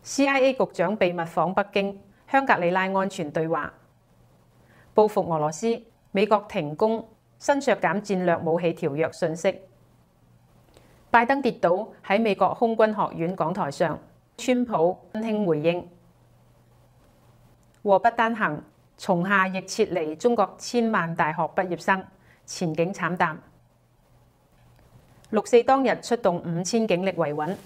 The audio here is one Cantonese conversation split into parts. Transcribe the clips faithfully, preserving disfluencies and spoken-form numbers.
C I A 局長秘密訪北京，香格里拉安全對話，報復俄羅斯，美國停工，新削減戰略武器條約訊息。拜登跌倒喺美國空軍學院講台上，川普溫馨回應。禍不單行，松下亦撤離中國千萬大學畢業生，前景慘淡。六四當日出動五千警力維穩。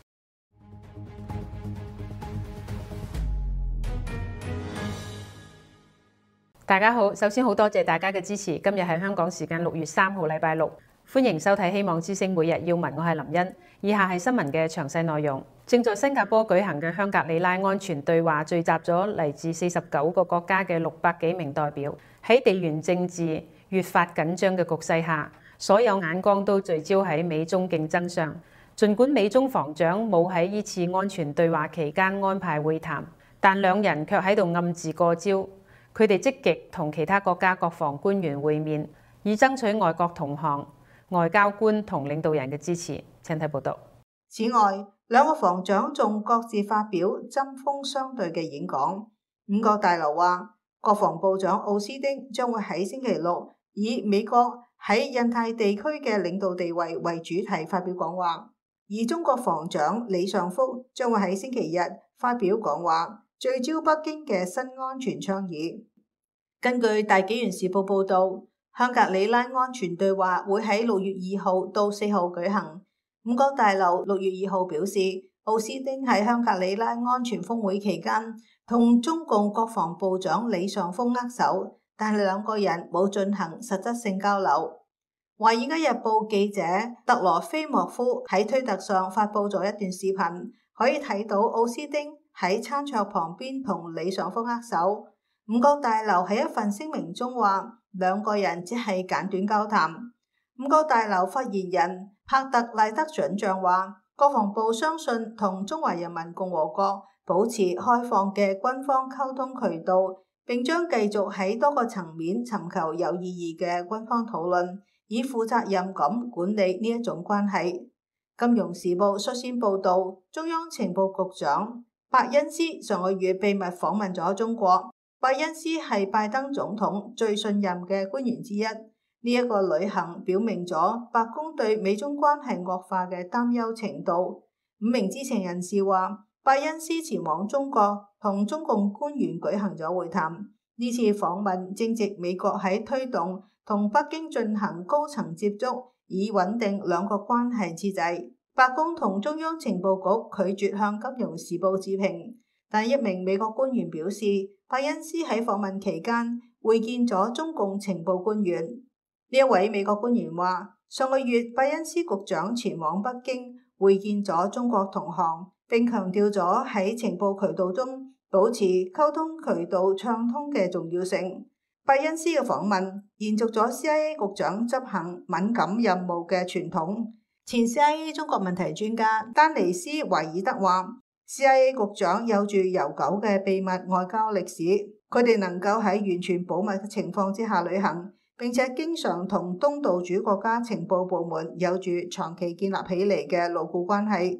大家好，首先好多謝大家嘅支持。今日係香港時間六月三號禮拜六，歡迎收睇《希望之聲每日要聞》，我係林茵。以下係新聞嘅詳細內容。正在新加坡舉行嘅香格里拉安全對話，聚集咗嚟自四十九個國家嘅六百幾名代表。喺地緣政治越發緊張嘅局勢下，所有眼光都聚焦喺美中競爭上。儘管美中防長冇喺呢次安全對話期間安排會談，但兩人卻喺度暗自過招。佢哋積極同其他國家國防官員會面，以爭取外國同行、外交官同領導人嘅支持。請睇報道。 此外，兩個防長仲各自發表針鋒相對嘅演講。五角大樓話，國防部長奧斯汀將會喺星期六以美國喺印太地區嘅領導地位為主題發表講話，而中國防長李尚福將會喺星期日發表講話，聚焦北京嘅新安全倡議。根據大紀元時報報道，香格里拉安全對話會喺六月二號到四號舉行。五角大樓六月二號表示，奧斯汀喺香格里拉安全峰會期間同中共國防部長李尚福握手，但係兩個人冇進行實質性交流。華爾街日報記者特羅菲莫夫喺推特上發布咗一段視頻，可以睇到奧斯汀喺餐桌旁邊同李尚福握手。五角大樓喺一份聲明中話，兩個人只係簡短交談。五角大樓發言人帕特賴德准將話，國防部相信同中華人民共和國保持開放嘅軍方溝通渠道，並將繼續喺多個層面尋求有意義嘅軍方討論，以負責任咁管理呢一種關係。金融時報率先報道，中央情報局長伯恩斯上個月秘密訪問咗中國。伯恩斯係拜登總統最信任嘅官員之一。呢、這、一個旅行表明咗白宮對美中關係惡化嘅擔憂程度。五名知情人士話，伯恩斯前往中國同中共官員舉行咗會談。呢次訪問正值美國喺推動同北京進行高層接觸，以穩定兩國關係之際，白宮同中央情報局拒絕向金融時報置評。但一名美國官員表示，伯恩斯喺訪問期間會見咗中共情報官員。呢一位美國官員話，上個月伯恩斯局長前往北京會見咗中國同行，並強調咗喺情報渠道中保持溝通渠道暢通嘅重要性。伯恩斯嘅訪問延續咗 C I A 局長執行敏感任務嘅傳統。前 C I A 中國問題專家丹尼斯維爾德話，C I A 局長有住悠久嘅秘密外交歷史，佢哋能夠喺完全保密嘅情況之下旅行，並且經常同東道主國家情報部門有住長期建立起嚟嘅牢固關係。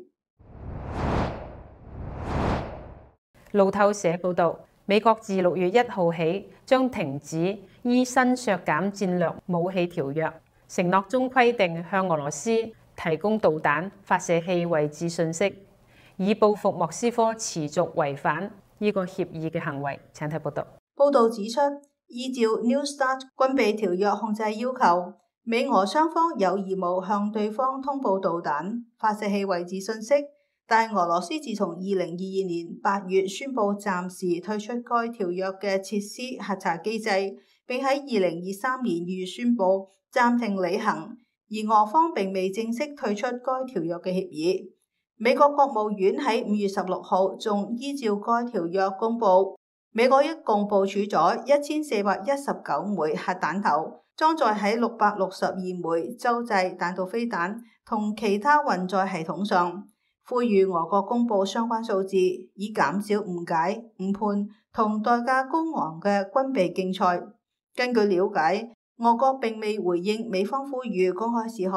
路透社報導，美國自六月一號起將停止依新削減戰略武器條約承諾中規定向俄羅斯提供導彈發射器位置信息，以報復莫斯科持續違反呢個協議嘅行為。請睇報道。 報道指出，依照 New START 軍備條約控制要求，美俄雙方有義務向對方通報導彈發射器位置信息。但俄羅斯自從二零二二年八月宣布暫時退出該條約嘅設施核查機制，並喺二零二三年二月宣布暫停履行，而俄方並未正式退出該條約嘅協議。美國國務院喺五月十六號仲依照該條約公佈，美國一共部署咗一千四百一十九枚核彈頭，裝載喺六百六十二枚洲際彈道飛彈同其他運載系統上，呼籲俄國公佈相關數字，以減少誤解、誤判同代價高昂嘅軍備競賽。根據了解，俄國並未回應美方呼籲公開事項。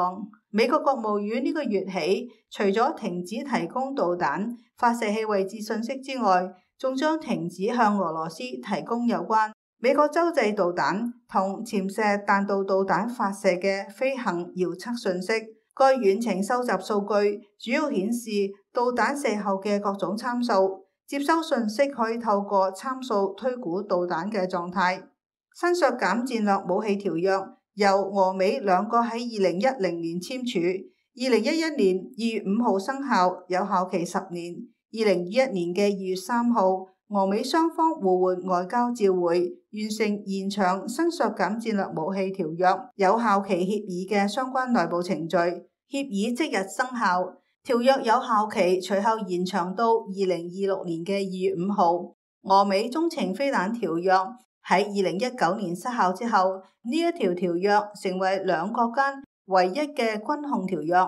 美國國務院呢個月起，除咗停止提供導彈發射器位置信息之外，仲將停止向俄羅斯提供有關美國洲際導彈同潛射彈道導彈發射嘅飛行遙測信息。該遠程收集數據主要顯示導彈射後嘅各種參數，接收信息可以透過參數推估導彈嘅狀態。新削減戰略武器條約由俄美兩個喺二零一零年簽署，二零一一年二月五號生效，有效期十年。二零二一年嘅二月三號，俄美雙方互換外交照會，完成延長新削減戰略武器條約有效期協議嘅相關內部程序，協議即日生效。條約有效期隨後延長到二零二六年嘅二月五號。俄美中程飛彈條約喺二零一九年失效之後，呢一條條約成為兩國間唯一嘅軍控條約。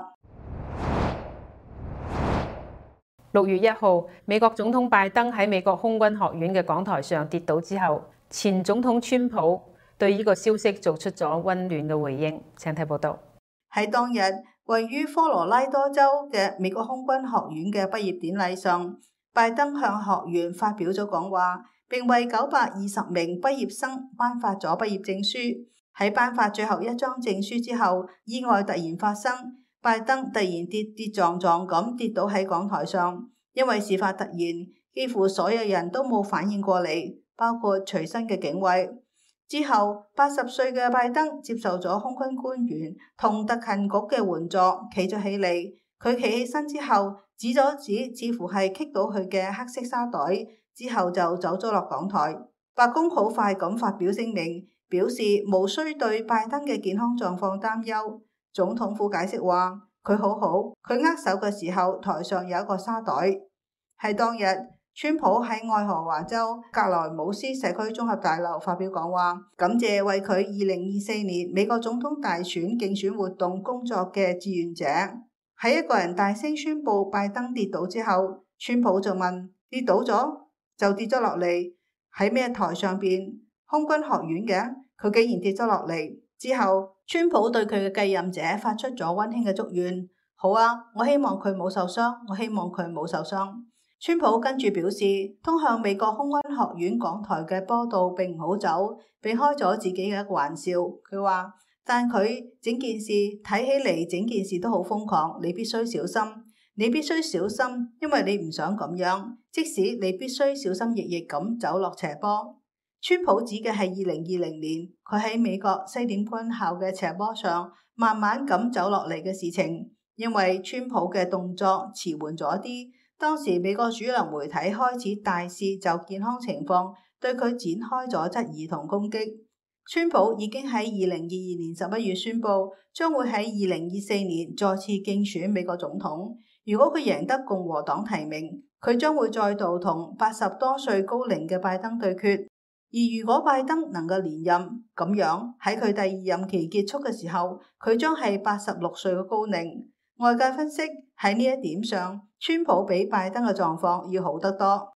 六月一號，美國總統拜登喺美國空軍學院嘅講台上跌倒之後，前總統川普對呢個消息做出咗溫暖嘅回應。請睇報道。 喺當日，位於科羅拉多州嘅美國空軍學院嘅畢業典禮上，拜登向學員發表咗講話，並為九百二十名畢業生頒發咗畢業證書。喺頒發最後一張證書之後，意外突然發生。拜登突然跌跌撞撞咁跌倒喺講台上，因為事發突然，幾乎所有人都冇反應過嚟，包括隨身嘅警衛。之後，八十歲嘅拜登接受咗空軍官員同特勤局嘅援助，企咗起嚟。佢企起身之後，指咗指似乎係棘到佢嘅黑色沙袋，之後就走咗落講台。白宮好快咁發表聲明，表示無需對拜登嘅健康狀況擔憂。總統府解釋話，佢好好，佢握手嘅時候台上有一個沙袋。喺當日，川普喺愛荷華州格萊姆斯社區綜合大樓發表講話，感謝為佢二零二四年美國總統大選競選活動工作嘅志願者。喺一個人大聲宣布拜登跌倒之後，川普就問：跌倒咗就跌咗落嚟，喺咩台上邊？空軍學院嘅，佢竟然跌咗落嚟。之後，川普對佢嘅繼任者發出咗溫馨嘅祝願。好啊，我希望佢冇受傷，我希望佢冇受傷。川普跟住表示，通向美國空軍學院講台嘅坡道並唔好走，並開咗自己嘅一個玩笑。佢話，但佢整件事睇起嚟，整件事都好瘋狂，你必須小心，你必須小心，因為你唔想咁樣，即使你必須小心翼翼咁走落斜坡。川普指嘅係二零二零年，佢喺美國西點軍校嘅斜坡上慢慢咁走落嚟嘅事情。因為川普嘅動作遲緩咗啲，當時美國主流媒體開始大肆就健康情況對佢展開咗質疑同攻擊。川普已經喺二零二二年十一月宣布，將會喺二零二四年再次競選美國總統。如果佢贏得共和黨提名，佢將會再度同八十多歲高齡嘅拜登對決。而如果拜登能夠連任，咁樣喺佢第二任期結束嘅時候，佢將係八十六歲嘅高齡。外界分析喺呢一點上，川普比拜登嘅狀況要好得多。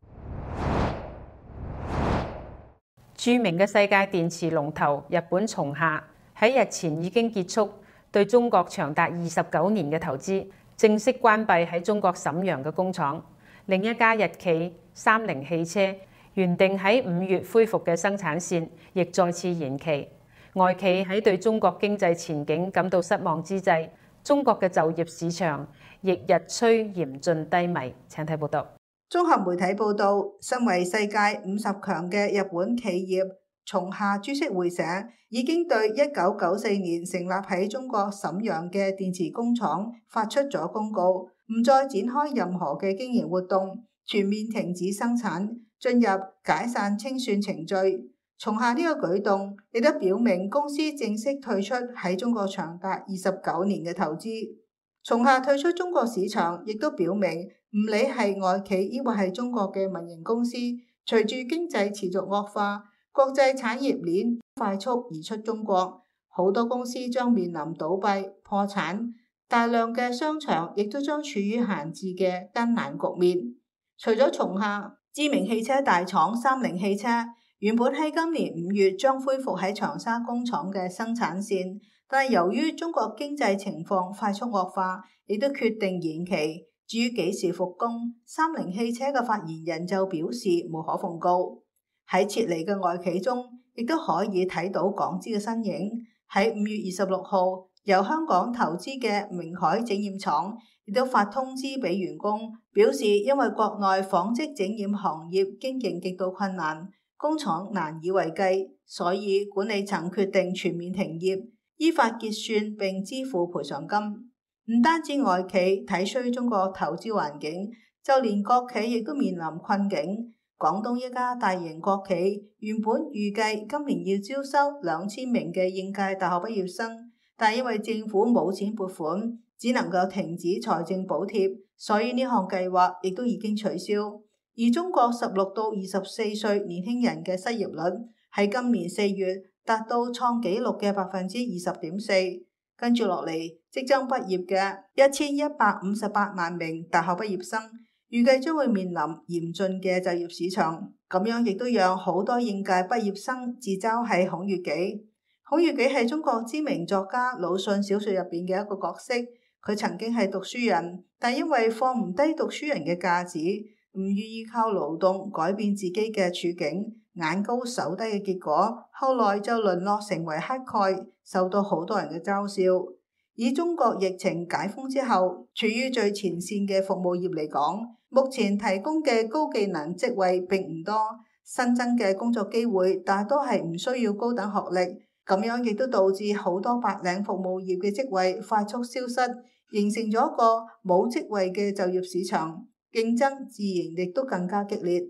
著名嘅世界電池龍頭日本松下喺日前已經結束對中國長達二十九年嘅投資，正式關閉喺中國瀋陽嘅工廠。另一家日企三菱汽車原定喺五月恢復嘅生產線，亦再次延期。外企喺對中國經濟前景感到失望之際，中國嘅就業市場亦日趨嚴峻低迷。請睇報道。 綜合媒體報道，身為世界五十強嘅日本企業松下株式會社已經對一九九四年成立喺中國瀋陽嘅電池工廠發出咗公告，唔再展開任何嘅經營活動，全面停止生產，進入解散清算程序。松下呢個舉動亦都表明公司正式退出喺中國長達二十九年嘅投資。松下退出中國市場，亦都表明唔理係外企抑或係中國嘅民營公司，隨住經濟持續惡化，國際產業鏈快速移出中國，好多公司將面臨倒閉、破產，大量嘅商場亦都將處於閒置嘅艱難局面。除咗松下，知名汽車大廠三菱汽車原本喺今年五月將恢復喺長沙工廠嘅生產線， 但係由於中國經濟情況快速惡化，亦都決定延期。至於幾時復工，三菱汽車嘅發言人就表示無可奉告。喺撤離嘅外企中，亦都可以睇到港資嘅身影。喺五月二十六號，由香港投資嘅明海整染廠亦都發通知俾員工，表示因為國內紡織整染行業經營極度困難，工廠難以為繼，所以管理層決定全面停業，依法結算並支付賠償金。唔單止外企睇衰中國投資環境，就連國企亦都面臨困境。廣東一家大型國企原本預計今年要招收兩千名嘅應屆大學畢業生，但因為政府冇錢撥款，只能夠停止財政補貼，所以呢項計劃亦都已經取消。而中國十六到二十四歲年輕人嘅失業率喺今年四月達到創紀錄嘅百分之二十點四。跟住落嚟，即將畢業嘅一千一百五十八萬名大學畢業生，預計將會面臨嚴峻嘅就業市場。咁樣亦都讓好多應屆畢業生自嘲係孔乙己。孔乙己係中國知名作家魯迅小說入邊嘅一個角色。佢曾經係讀書人，但因為放唔低讀書人嘅架子，唔願意靠勞動改變自己嘅處境，眼高手低嘅結果，後來就淪落成為乞丐，受到好多人嘅嘲笑。以中國疫情解封之後處於最前線嘅服務業嚟講，目前提供嘅高技能職位並唔多，新增嘅工作機會大多係唔需要高等學歷，咁樣亦都導致好多白領服務業嘅職位快速消失，形成咗一個冇職位嘅就業市場，競爭自然亦都更加激烈。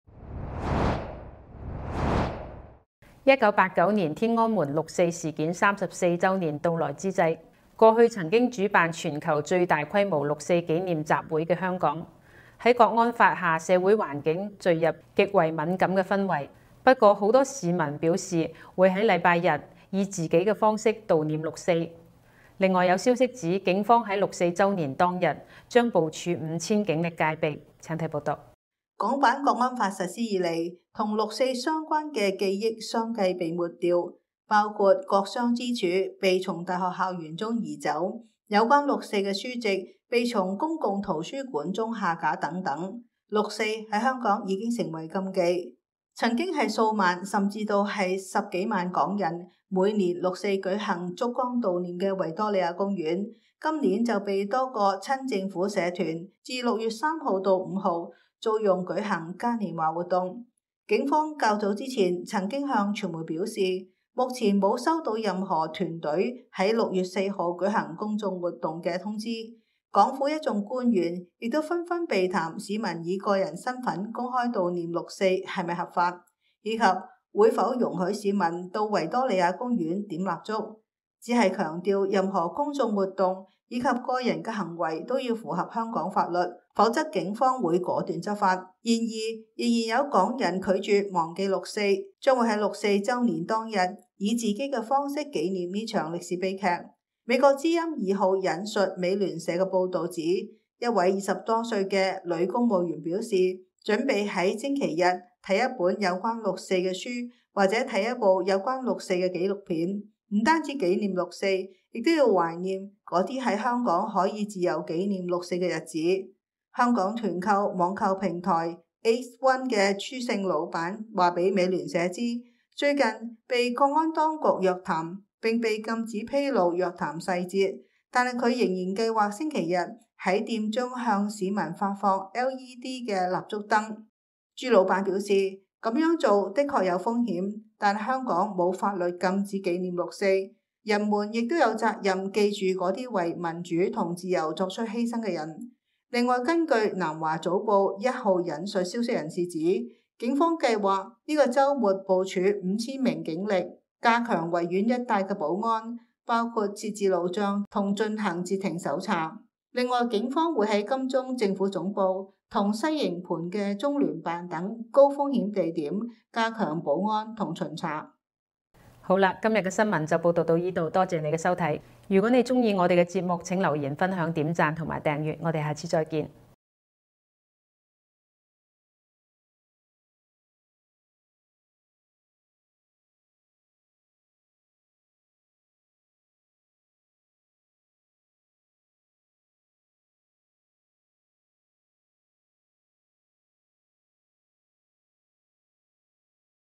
一九八九年天安門六四事件三十四週年到來之際，過去曾經主辦全球最大規模六四紀念集會嘅香港，喺國安法下社會環境墜入極為敏感嘅氛圍。不過好多市民表示會喺禮拜日以自己嘅方式悼念六四。另外有消息指警方喺六四週年當日將部署五千警力戒備。請睇報道。 港版國安法實施以嚟，同六四相關嘅記憶相繼被抹掉，包括國殤之柱被從大學校園中移走，有關六四嘅書籍被從公共圖書館中下架等等。六四喺香港已經成為禁忌。曾經係數萬甚至到係十幾萬港人每年六四舉行燭光悼念嘅維多利亞公園，今年就被多個親政府社團自六月三號到五號租用舉行嘉年華活動。警方較早之前曾經向傳媒表示，目前冇收到任何團隊喺六月四號舉行公眾活動嘅通知。港府一眾官員亦都紛紛避談市民以個人身份公開悼念六四係咪合法，以及會否容許市民到維多利亞公園點蠟燭，只係強調任何公眾活動以及個人嘅行為都要符合香港法律，否則警方會果斷執法。然而，仍然有港人拒絕忘記六四，將會喺六四週年當日以自己嘅方式紀念呢場歷史悲劇。美國之音二號引述美聯社嘅報導指，一位二十多歲嘅女公務員表示，準備喺星期日睇一本有關六四嘅書，或者睇一部有關六四嘅紀錄片。唔單止紀念六四，亦都要懷念嗰啲喺香港可以自由紀念六四嘅日子。香港團購網購平台 A one 嘅朱姓老闆話俾美聯社知，最近被國安當局約談，並被禁止披露約談細節，但係佢仍然計劃星期日喺店中向市民發放 L E D 嘅蠟燭燈。朱老闆表示，咁樣做的確有風險，但香港冇法律禁止紀念六四，人們亦都有責任記住嗰啲為民主同自由作出犧牲嘅人。另外，根據南華早報一號引述消息人士指，警方計劃呢個週末部署五千名警力，加強維園一帶嘅保安，包括設置路障同進行截停搜查。另外，警方會喺金鐘政府總部同西營盤嘅中聯辦等高風險地點加強保安同巡查。 好啦，今日嘅新聞就報道到呢度，多謝你嘅收睇。如果你鍾意我哋嘅節目，請留言、分享、點讚同埋訂閱。我哋下次再見。